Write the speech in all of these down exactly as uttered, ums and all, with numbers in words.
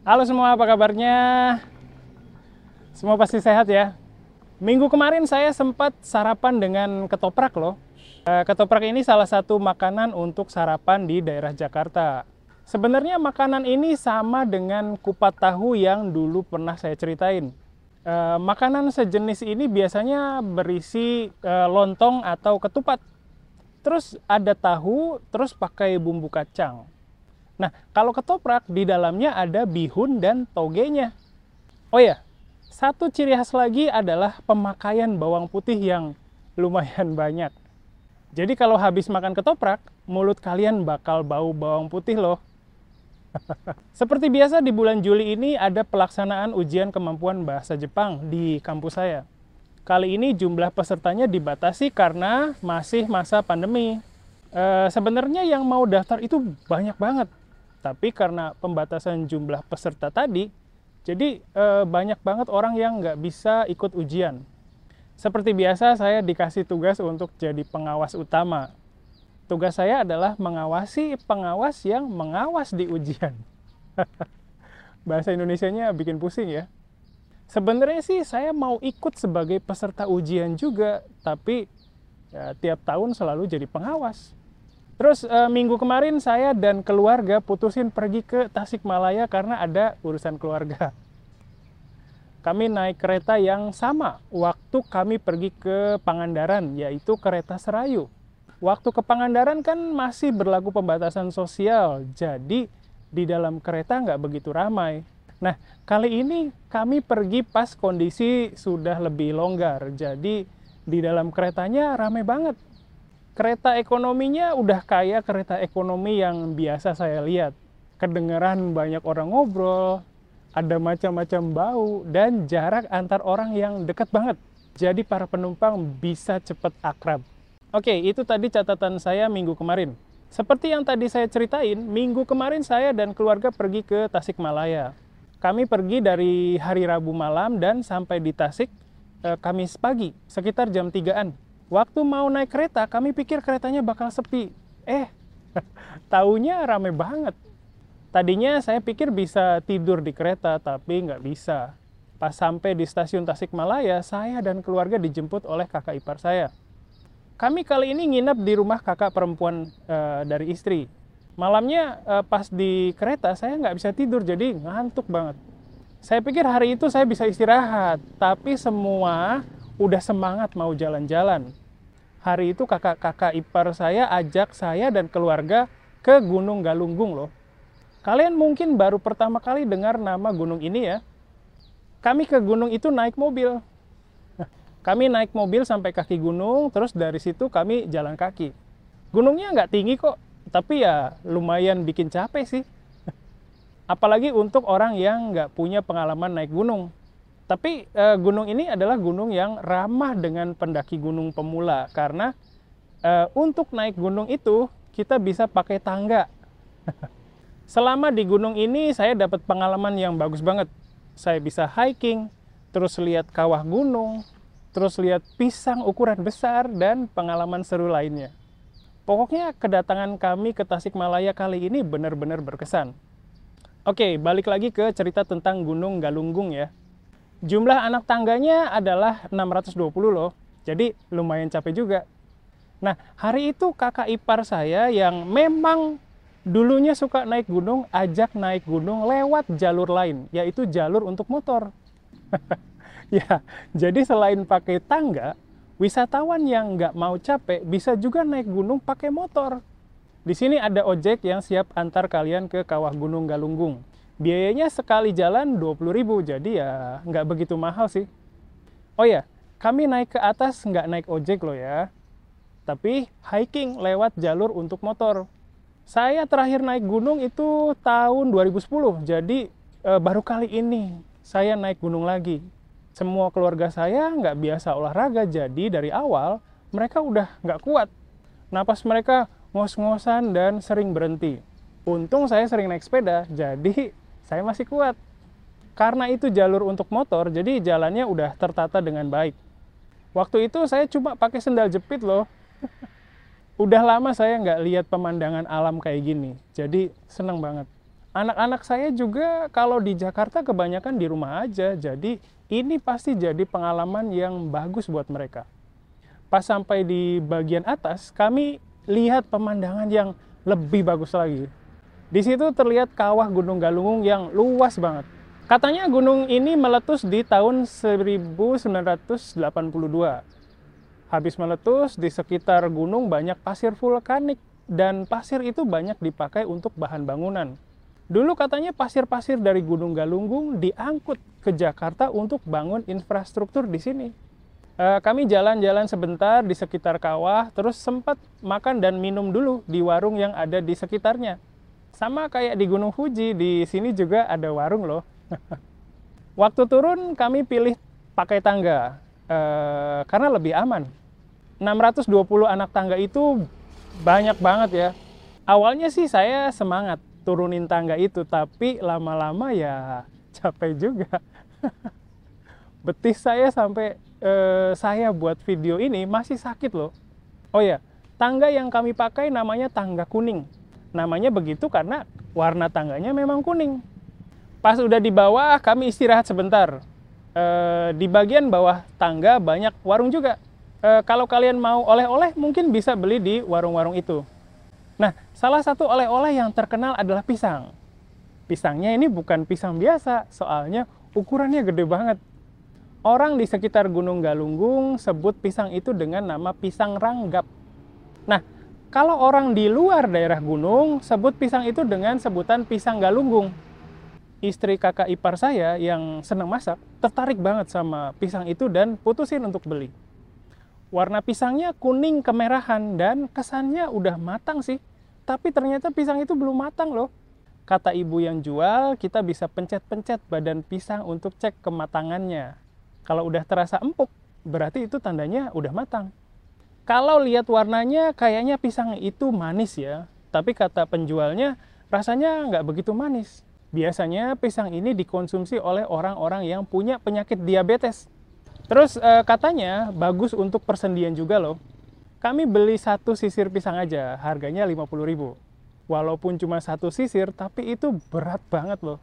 Halo semua, apa kabarnya? Semua pasti sehat ya? Minggu kemarin saya sempat sarapan dengan ketoprak loh. Eh, Ketoprak ini salah satu makanan untuk sarapan di daerah Jakarta. Sebenarnya makanan ini sama dengan kupat tahu yang dulu pernah saya ceritain. Eh, makanan sejenis ini biasanya berisi eh, lontong atau ketupat. Terus ada tahu, terus pakai bumbu kacang. Nah, kalau ketoprak di dalamnya ada bihun dan togenya. Oh ya, satu ciri khas lagi adalah pemakaian bawang putih yang lumayan banyak. Jadi kalau habis makan ketoprak, mulut kalian bakal bau bawang putih loh. Seperti biasa di bulan Juli ini ada pelaksanaan ujian kemampuan bahasa Jepang di kampus saya. Kali ini jumlah pesertanya dibatasi karena masih masa pandemi. E, sebenarnya yang mau daftar itu banyak banget. Tapi karena pembatasan jumlah peserta tadi, jadi e, banyak banget orang yang nggak bisa ikut ujian. Seperti biasa, saya dikasih tugas untuk jadi pengawas utama. Tugas saya adalah mengawasi pengawas yang mengawas di ujian. Bahasa Indonesianya bikin pusing ya. Sebenarnya sih saya mau ikut sebagai peserta ujian juga, tapi ya, tiap tahun selalu jadi pengawas. Terus e, minggu kemarin saya dan keluarga putusin pergi ke Tasikmalaya karena ada urusan keluarga. Kami naik kereta yang sama waktu kami pergi ke Pangandaran, yaitu kereta Serayu. Waktu ke Pangandaran kan masih berlaku pembatasan sosial, jadi di dalam kereta nggak begitu ramai. Nah, kali ini kami pergi pas kondisi sudah lebih longgar, jadi di dalam keretanya ramai banget. Kereta ekonominya udah kayak kereta ekonomi yang biasa saya lihat. Kedengeran banyak orang ngobrol, ada macam-macam bau, dan jarak antar orang yang dekat banget. Jadi para penumpang bisa cepat akrab. Oke, itu tadi catatan saya minggu kemarin. Seperti yang tadi saya ceritain, minggu kemarin saya dan keluarga pergi ke Tasikmalaya. Kami pergi dari hari Rabu malam dan sampai di Tasik eh, Kamis pagi, sekitar jam tigaan. Waktu mau naik kereta, kami pikir keretanya bakal sepi. Eh, taunya rame banget. Tadinya saya pikir bisa tidur di kereta, tapi nggak bisa. Pas sampai di stasiun Tasikmalaya, saya dan keluarga dijemput oleh kakak ipar saya. Kami kali ini nginep di rumah kakak perempuan e, dari istri. Malamnya e, pas di kereta, saya nggak bisa tidur, jadi ngantuk banget. Saya pikir hari itu saya bisa istirahat, tapi semua udah semangat mau jalan-jalan. Hari itu kakak-kakak ipar saya ajak saya dan keluarga ke Gunung Galunggung loh. Kalian mungkin baru pertama kali dengar nama gunung ini ya. Kami ke gunung itu naik mobil. Kami naik mobil sampai kaki gunung, terus dari situ kami jalan kaki. Gunungnya nggak tinggi kok, tapi ya lumayan bikin capek sih. Apalagi untuk orang yang nggak punya pengalaman naik gunung. Tapi e, gunung ini adalah gunung yang ramah dengan pendaki gunung pemula karena e, untuk naik gunung itu kita bisa pakai tangga. Selama di gunung ini saya dapat pengalaman yang bagus banget. Saya bisa hiking, terus lihat kawah gunung, terus lihat pisang ukuran besar dan pengalaman seru lainnya. Pokoknya kedatangan kami ke Tasikmalaya kali ini benar-benar berkesan. Oke, balik lagi ke cerita tentang Gunung Galunggung ya. Jumlah anak tangganya adalah enam ratus dua puluh loh, jadi lumayan capek juga. Nah, hari itu kakak ipar saya yang memang dulunya suka naik gunung, ajak naik gunung lewat jalur lain, yaitu jalur untuk motor. Ya, jadi selain pakai tangga, wisatawan yang nggak mau capek bisa juga naik gunung pakai motor. Di sini ada ojek yang siap antar kalian ke kawah Gunung Galunggung. Biayanya sekali jalan dua puluh ribu, jadi ya nggak begitu mahal sih. Oh ya, kami naik ke atas nggak naik ojek loh ya. Tapi hiking lewat jalur untuk motor. Saya terakhir naik gunung itu tahun dua ribu sepuluh, jadi e, baru kali ini saya naik gunung lagi. Semua keluarga saya nggak biasa olahraga, jadi dari awal mereka udah nggak kuat. Napas mereka ngos-ngosan dan sering berhenti. Untung saya sering naik sepeda, jadi saya masih kuat. Karena itu jalur untuk motor, jadi jalannya udah tertata dengan baik. Waktu itu saya cuma pakai sendal jepit loh. Udah lama saya nggak lihat pemandangan alam kayak gini, jadi seneng banget. Anak-anak saya juga kalau di Jakarta kebanyakan di rumah aja, jadi ini pasti jadi pengalaman yang bagus buat mereka. Pas sampai di bagian atas, kami lihat pemandangan yang lebih bagus lagi. Di situ terlihat kawah Gunung Galunggung yang luas banget. Katanya gunung ini meletus di tahun seribu sembilan ratus delapan puluh dua. Habis meletus, di sekitar gunung banyak pasir vulkanik, dan pasir itu banyak dipakai untuk bahan bangunan. Dulu katanya pasir-pasir dari Gunung Galunggung diangkut ke Jakarta untuk bangun infrastruktur di sini. E, kami jalan-jalan sebentar di sekitar kawah, terus sempat makan dan minum dulu di warung yang ada di sekitarnya. Sama kayak di Gunung Fuji, di sini juga ada warung loh. Waktu turun kami pilih pakai tangga, e, karena lebih aman. enam ratus dua puluh anak tangga itu banyak banget ya. Awalnya sih saya semangat turunin tangga itu, tapi lama-lama ya capek juga. Betis saya sampai eh, saya buat video ini masih sakit loh. Oh ya, tangga yang kami pakai namanya tangga kuning. Namanya begitu karena warna tangganya memang kuning. Pas udah di bawah kami istirahat sebentar. Eh, di bagian bawah tangga banyak warung juga. E, kalau kalian mau oleh-oleh mungkin bisa beli di warung-warung itu. Nah, salah satu oleh-oleh yang terkenal adalah pisang. Pisangnya ini bukan pisang biasa, soalnya ukurannya gede banget. Orang di sekitar Gunung Galunggung sebut pisang itu dengan nama pisang ranggap. Nah, kalau orang di luar daerah gunung sebut pisang itu dengan sebutan pisang galunggung. Istri kakak ipar saya yang senang masak tertarik banget sama pisang itu dan putusin untuk beli. Warna pisangnya kuning kemerahan dan kesannya udah matang sih. Tapi ternyata pisang itu belum matang loh. Kata ibu yang jual, kita bisa pencet-pencet badan pisang untuk cek kematangannya. Kalau udah terasa empuk, berarti itu tandanya udah matang. Kalau lihat warnanya, kayaknya pisang itu manis ya. Tapi kata penjualnya, rasanya nggak begitu manis. Biasanya pisang ini dikonsumsi oleh orang-orang yang punya penyakit diabetes. Terus e, katanya bagus untuk persendian juga loh. Kami beli satu sisir pisang aja, harganya lima puluh ribu. Walaupun cuma satu sisir, tapi itu berat banget loh.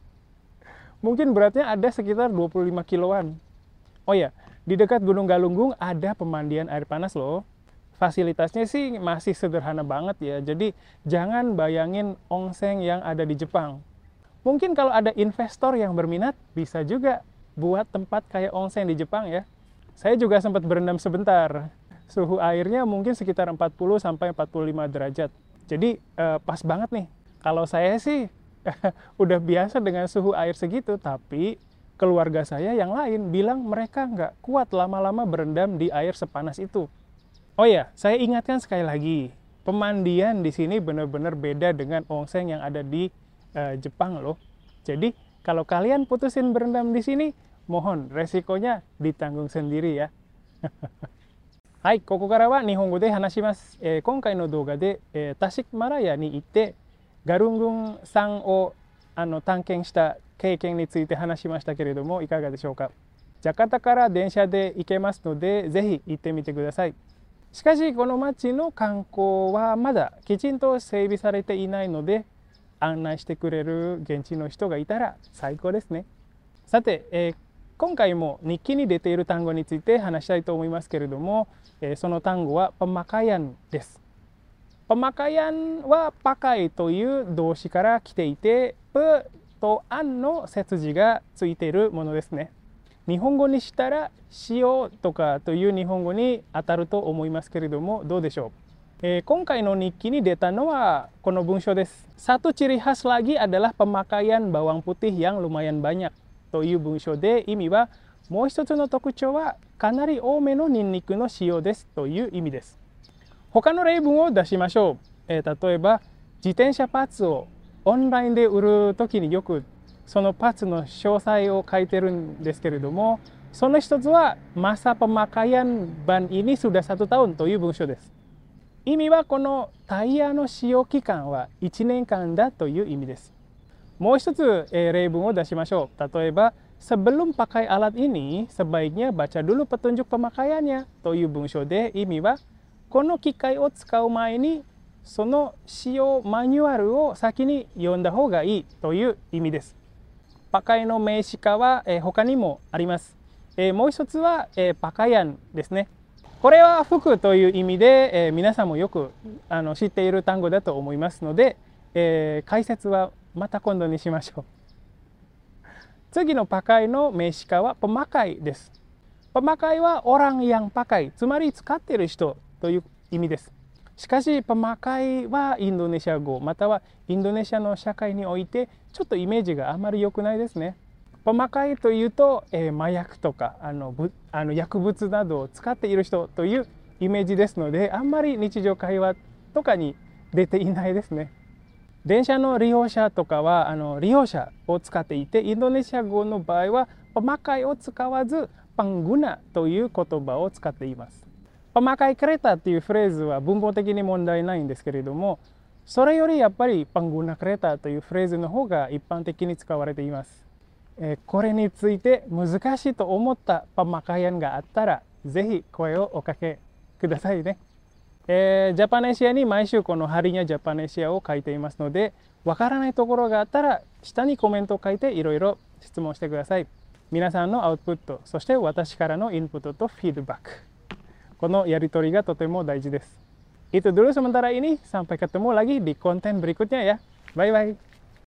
Mungkin beratnya ada sekitar dua puluh lima kiloan. Oh ya, di dekat Gunung Galunggung ada pemandian air panas loh. Fasilitasnya sih masih sederhana banget ya, jadi jangan bayangin onsen yang ada di Jepang. Mungkin kalau ada investor yang berminat, bisa juga buat tempat kayak onsen di Jepang ya. Saya juga sempat berendam sebentar. Suhu airnya mungkin sekitar empat puluh sampai empat puluh lima derajat. Jadi eh, pas banget nih. Kalau saya sih udah biasa dengan suhu air segitu, tapi keluarga saya yang lain bilang mereka nggak kuat lama-lama berendam di air sepanas itu. Oh ya, saya ingatkan sekali lagi, pemandian di sini benar-benar beda dengan onsen yang ada di eh, Jepang loh. Jadi kalau kalian putusin berendam di sini, mohon resikonya ditanggung sendiri ya. Hai, ここからは日本語で話します。えー、今回の動画で、えー、タシマラヤに行ってガルングン山をあの探検した経験について話しましたけれども、いかがでしょうか。ジャカルタから電車で行けますので、ぜひ行ってみてください。しかしこの街の観光はまだきちんと整備されていないので、案内してくれる現地の人がいたら最高ですね。さて、えー、今回も日記に出ている単語について話したいと思いますけれども、えー、その単語はpemakaianです。pemakaianはpakaiという動詞から来ていて、pとanの接字がついているものですね。日本語にしたら塩とかという日本語に当たると思いますけれども、どうでしょう。えー、今回の日記に出たのはこの文章です。Satu ciri khas lagi adalah pemakaian bawang putih yang lumayan banyak という文章で、意味はもう一つの特徴はかなり多めのニンニクの塩ですという意味です。他の例文を出しましょう。えー、例えば自転車パーツをオンラインで売るときによくそのパーツの詳細を書いてるんですけれども、その一つはmasa pemakaian ban ini sudah satu tahun という文章です。意味はこのタイヤの使用期間はいちねんかんだという意味です。もう一つ、えー、例文を出しましょう。例えば、sebelum pakai alat ini, sebaiknya baca dulu petunjuk pemakaiannya という文章で、意味はこの機械を使う前にその使用マニュアルを先に読んだ方がいいという意味です。パカイの名詞化は、えー、他にもあります。えー、もう一つは、えー、パカヤンですね。これは服という意味で、えー、皆さんもよくあの知っている単語だと思いますので、えー、解説はまた今度にしましょう。次のパカイの名詞化はパマカイです。パマカイはオランヤンパカイ、つまり使っている人という意味です。しかしパマカイはインドネシア語またはインドネシアの社会においてちょっとイメージがあまり良くないですね。パマカイというと、えー、麻薬とかあのぶあの薬物などを使っている人というイメージですので、あんまり日常会話とかに出ていないですね。電車の利用者とかはあの利用者を使っていて、インドネシア語の場合はパマカイを使わずパングナという言葉を使っています。パマカイクレタというフレーズは文法的に問題ないんですけれども、それよりやっぱりパングナクレタというフレーズの方が一般的に使われています。えー、これについて難しいと思ったパマカイアンがあったら、ぜひ声をおかけくださいね。えー、ジャパネシアに毎週このハリニャジャパネシアを書いていますので、わからないところがあったら下にコメントを書いていろいろ質問してください。皆さんのアウトプット、そして私からのインプットとフィードバック、このやり取りがとても大事です。Itu dulu sementara ini, sampai ketemu lagi di konten berikutnya ya. Bye bye.